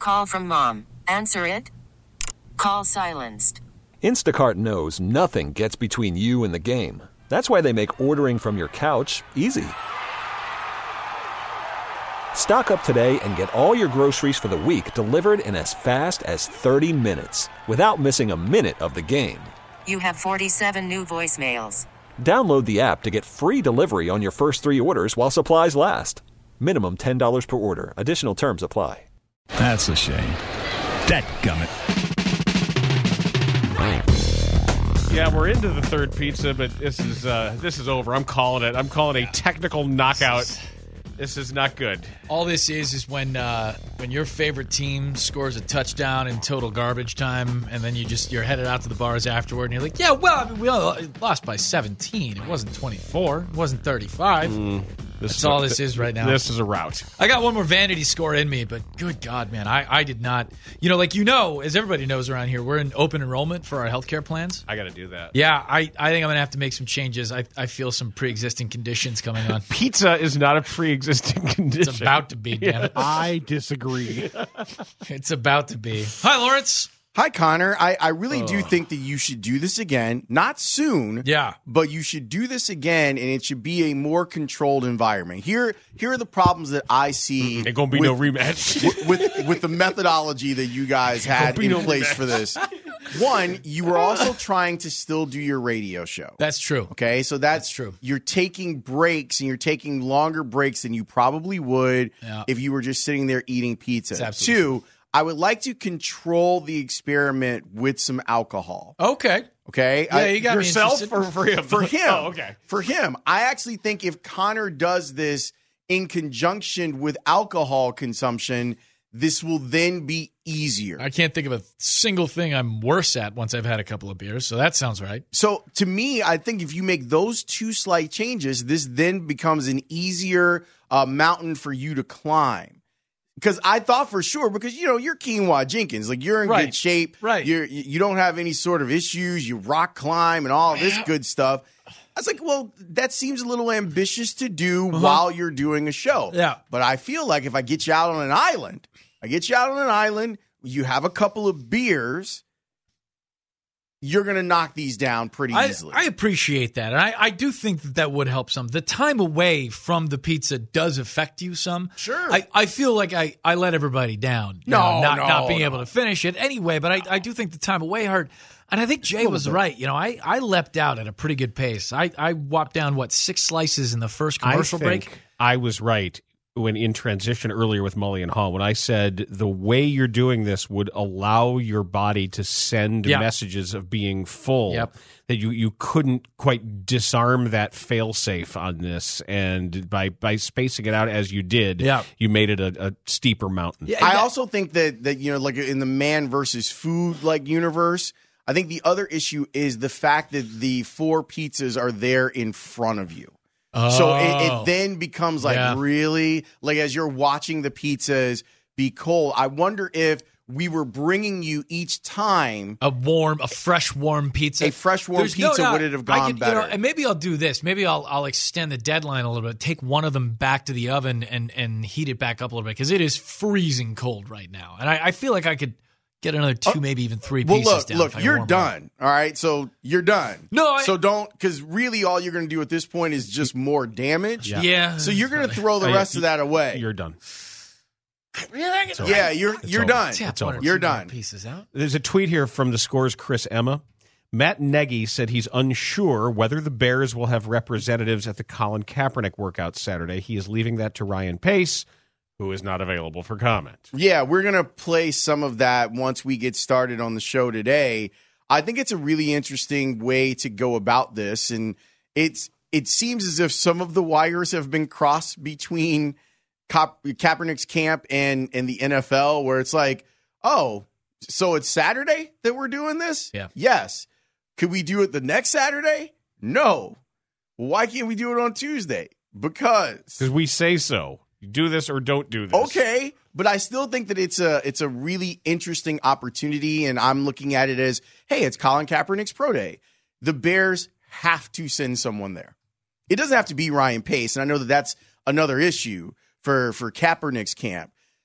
Call from mom. Answer it. Call silenced. Instacart knows nothing gets between you and the game. That's why they make ordering from your couch easy. Stock up today and get all your groceries for the week delivered in as fast as 30 minutes without missing a minute of the game. You have 47 new voicemails. Download the app to get free delivery on your first 3 orders while supplies last. Minimum $10 per order. Additional terms apply. That's a shame. Dadgummit. Yeah, we're into the third pizza, but this is over. I'm calling it. I'm calling a technical knockout. This is not good. All this is when your favorite team scores a touchdown in total garbage time, and then you're headed out to the bars afterward, and you're like, yeah, well, I mean, we all lost by 17. It wasn't 24. It wasn't 35. That's all this is right now. This is a rout. I got one more vanity score in me, but good God, man, I did not. As everybody knows around here, we're in open enrollment for our healthcare plans. I got to do that. Yeah, I think I'm going to have to make some changes. I feel some pre-existing conditions coming on. Pizza is not a pre-existing condition. It's about to be, damn it. I disagree. It's about to be. Hi, Lawrence. Hi, Connor. I really do think that you should do this again. Not soon. Yeah. But you should do this again, and it should be a more controlled environment. Here are the problems that I see. There's going to be no rematch. with the methodology that you guys had in place for this. One, you were also trying to still do your radio show. That's true. Okay, so that's true. You're taking breaks, and you're taking longer breaks than you probably would if you were just sitting there eating pizza. Two, I would like to control the experiment with some alcohol. Okay. Yeah, you got yourself me or for him? For him. Oh, okay. For him. I actually think if Connor does this in conjunction with alcohol consumption, this will then be easier. I can't think of a single thing I'm worse at once I've had a couple of beers, so that sounds right. So to me, I think if you make those 2 slight changes, this then becomes an easier mountain for you to climb. Because I thought for sure, because, you're Quinoa Jenkins. Like, you're in good shape. Right. You don't have any sort of issues. You rock climb and all this good stuff. I was like, well, that seems a little ambitious to do while you're doing a show. Yeah. But I feel like if I get you out on an island, you have a couple of beers, you're going to knock these down pretty easily. I appreciate that. And I do think that would help some. The time away from the pizza does affect you some. Sure. I feel like I let everybody down. Not being able to finish it anyway. But I do think the time away hurt. And I think Jay was right. I leapt out at a pretty good pace. I whopped down, 6 slices in the first commercial break? I was right when in transition earlier with Mully and Hall, when I said the way you're doing this would allow your body to send messages of being full, that you couldn't quite disarm that fail-safe on this. And by spacing it out as you did, you made it a steeper mountain. Yeah, I also think that like in the man versus food universe, I think the other issue is the fact that the 4 pizzas are there in front of you. So it then becomes really, as you're watching the pizzas be cold, I wonder if we were bringing you each time a fresh, warm pizza. A fresh, warm pizza, would it have gone better? And maybe I'll do this. Maybe I'll extend the deadline a little bit, take one of them back to the oven and heat it back up a little bit, because it is freezing cold right now. And I feel like I could get another 2, maybe even 3 pieces down. Look, you're done. All right, so you're done. No, so don't, because really all you're going to do at this point is just more damage. Yeah. So you're going to throw the rest of that away. You're done. Really? Yeah, you're done. You're done. Pieces out. There's a tweet here from the Score's Chris Emma. Matt Nagy said he's unsure whether the Bears will have representatives at the Colin Kaepernick workout Saturday. He is leaving that to Ryan Pace, who is not available for comment. Yeah, we're going to play some of that once we get started on the show today. I think it's a really interesting way to go about this, and it seems as if some of the wires have been crossed between Kaepernick's camp and the NFL, where it's like, oh, so it's Saturday that we're doing this? Yeah. Yes. Could we do it the next Saturday? No. Why can't we do it on Tuesday? Because we say so. You do this or don't do this. Okay, but I still think that it's a really interesting opportunity, and I'm looking at it as, hey, it's Colin Kaepernick's pro day. The Bears have to send someone there. It doesn't have to be Ryan Pace, and I know that that's another issue for Kaepernick's camp.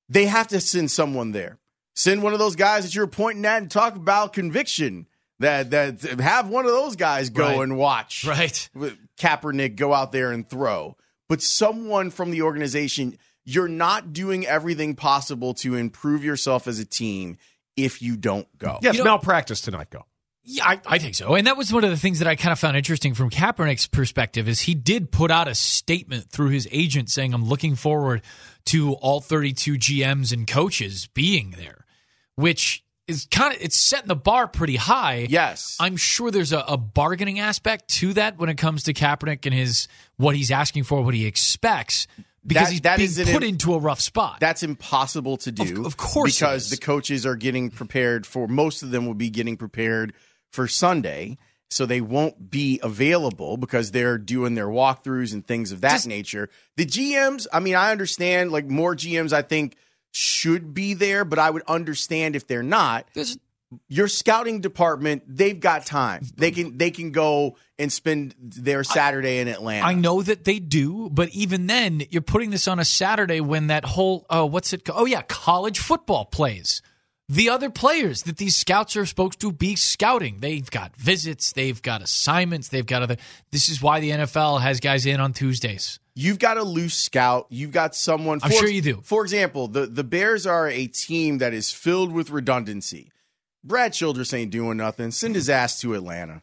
they have to send someone there. Send one of those guys that you're pointing at and talk about conviction. That have one of those guys go and watch. Right. Kaepernick go out there and throw. But someone from the organization, you're not doing everything possible to improve yourself as a team if you don't go. Yes, malpractice to not go. Yeah, I think so. And that was one of the things that I kind of found interesting from Kaepernick's perspective is he did put out a statement through his agent saying, I'm looking forward to all 32 GMs and coaches being there, which is it's setting the bar pretty high. Yes. I'm sure there's a bargaining aspect to that when it comes to Kaepernick and what he's asking for, what he expects. Because he's being put into a rough spot. That's impossible to do. Of course because the coaches are getting prepared most of them will be getting prepared for Sunday, so they won't be available because they're doing their walkthroughs and things of that nature. The GMs, I mean, I understand, like more GMs I think should be there, but I would understand if they're not. Your scouting department, they've got time. They can go and spend their Saturday in Atlanta. I know that they do, but even then, you're putting this on a Saturday when that whole, college football plays. The other players that these scouts are supposed to be scouting, they've got visits, they've got assignments, they've got other. This is why the NFL has guys in on Tuesdays. You've got a loose scout. You've got someone. I'm sure you do. For example, the Bears are a team that is filled with redundancy. Brad Childress ain't doing nothing. Send his ass to Atlanta.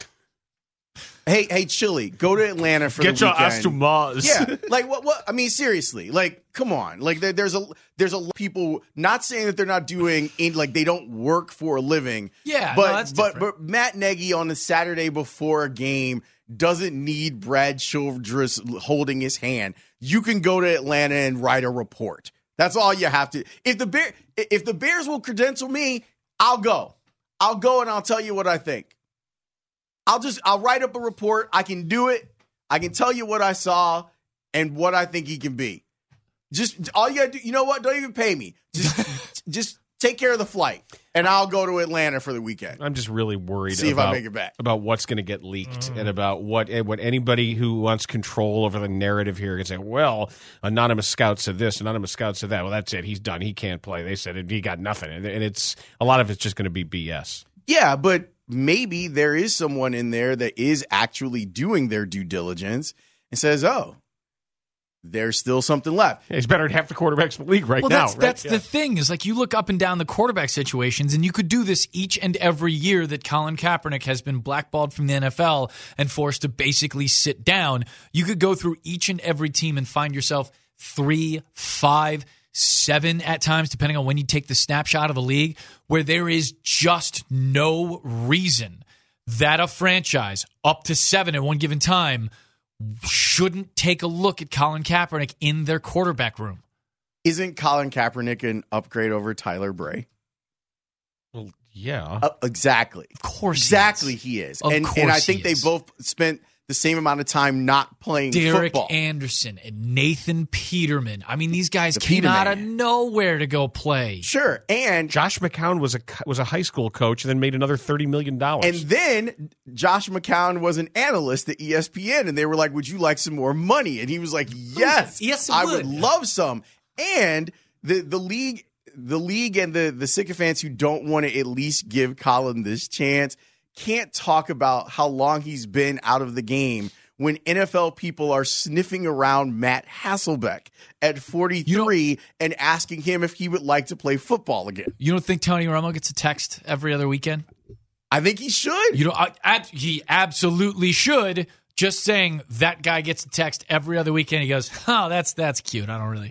Hey, Chili, go to Atlanta for Get the weekend. Get your ass to Mars. Yeah, like what? I mean, seriously, like, come on. Like, there's a lot of people not saying that they're not doing like they don't work for a living. Yeah, but Matt Nagy on the Saturday before a game doesn't need Brad Childress holding his hand. You can go to Atlanta and write a report. That's all you have to. If the Bears will credential me, I'll go. I'll go and I'll tell you what I think. I'll write up a report. I can do it. I can tell you what I saw and what I think he can be. Just all you gotta do, you know what? Don't even pay me. Just take care of the flight, and I'll go to Atlanta for the weekend. I'm just really worried if I make it back. About what's going to get leaked and about what anybody who wants control over the narrative here can say, well, anonymous scout said this, anonymous scout said that. Well, that's it. He's done. He can't play. They said he got nothing. And it's a lot of it's just going to be BS. Yeah, but maybe there is someone in there that is actually doing their due diligence and says, oh, there's still something left. Yeah, he's better than half the quarterbacks in the league now. That's the thing is, like, you look up and down the quarterback situations, and you could do this each and every year that Colin Kaepernick has been blackballed from the NFL and forced to basically sit down. You could go through each and every team and find yourself 3, 5, 7 at times, depending on when you take the snapshot of the league, where there is just no reason that a franchise up to 7 at one given time shouldn't take a look at Colin Kaepernick in their quarterback room. Isn't Colin Kaepernick an upgrade over Tyler Bray? Well, yeah. Exactly. Of course exactly he is. And I think they both spent the same amount of time not playing Derek football. Anderson and Nathan Peterman. I mean, these guys came out of nowhere to go play. Sure. And Josh McCown was a high school coach and then made another $30 million. And then Josh McCown was an analyst at ESPN, and they were like, would you like some more money? And he was like, yes, I would love some. And the league and the sycophants who don't want to at least give Colin this chance can't talk about how long he's been out of the game when NFL people are sniffing around Matt Hasselbeck at 43 and asking him if he would like to play football again. You don't think Tony Romo gets a text every other weekend? I think he should. He absolutely should. Just saying that guy gets a text every other weekend. He goes, oh, that's cute. I don't really...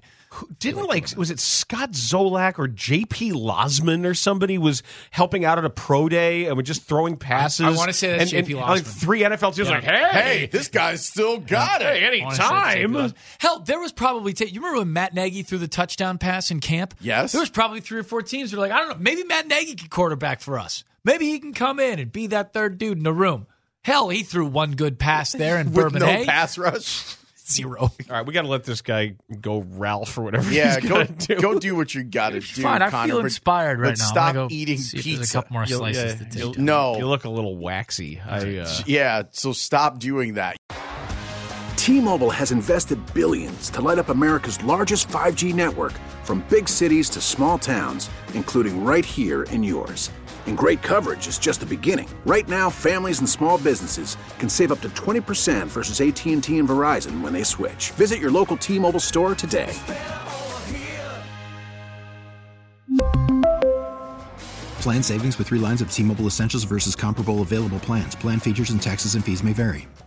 was it Scott Zolak or J.P. Losman or somebody was helping out at a pro day and was just throwing passes? I want to say that's J.P. Losman. Like 3 NFL teams like, hey, this guy's still got it. Anytime. Hell, there was probably you remember when Matt Nagy threw the touchdown pass in camp? Yes. There was probably 3 or 4 teams that were like, I don't know, maybe Matt Nagy could quarterback for us. Maybe he can come in and be that third dude in the room. Hell, he threw one good pass there in Bourbon no pass rush. 0. All right, we got to let this guy go Ralph or whatever. Yeah, he's go do what you got to do. Fine, I Connor, feel inspired right now. Stop eating pizza. There's a couple more slices to take. No, you look a little waxy. Yeah, so stop doing that. T-Mobile has invested billions to light up America's largest 5G network, from big cities to small towns, including right here in yours. And great coverage is just the beginning. Right now, families and small businesses can save up to 20% versus AT&T and Verizon when they switch. Visit your local T-Mobile store today. Plan savings with 3 lines of T-Mobile Essentials versus comparable available plans. Plan features and taxes and fees may vary.